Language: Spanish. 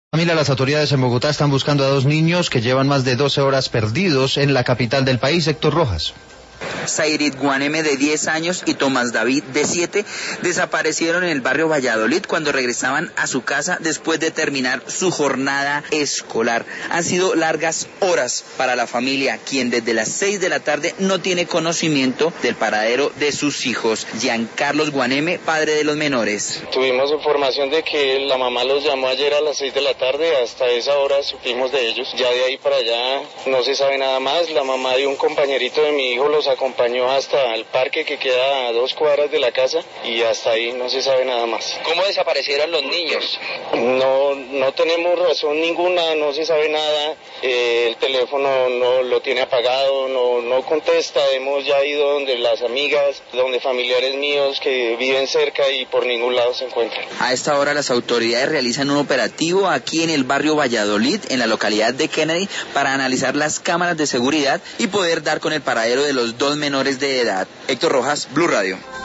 Camila, las autoridades en Bogotá están buscando a dos niños que llevan más de 12 horas perdidos en la capital del país. Héctor Rojas. Zairit Guaneme, de 10 años, y Tomás David, de 7, desaparecieron en el barrio Valladolid cuando regresaban a su casa después de terminar su jornada escolar. Han sido largas horas para la familia, quien desde las 6 de la tarde no tiene conocimiento del paradero de sus hijos. Giancarlos Guaneme, padre de los menores. Tuvimos información de que la mamá los llamó ayer a las 6 de la tarde, hasta esa hora supimos de ellos. Ya de ahí para allá no se sabe nada más. La mamá de un compañerito de mi hijo los acompañó hasta el parque que queda a 2 cuadras de la casa y hasta ahí no se sabe nada más. ¿Cómo desaparecieron los niños? No tenemos razón ninguna, no se sabe nada. El teléfono no lo tiene apagado, no contesta. Hemos ya ido donde las amigas, donde familiares míos que viven cerca y por ningún lado se encuentran. A esta hora las autoridades realizan un operativo aquí en el barrio Valladolid, en la localidad de Kennedy, para analizar las cámaras de seguridad y poder dar con el paradero de los dos menores de edad. Héctor Rojas, Blue Radio.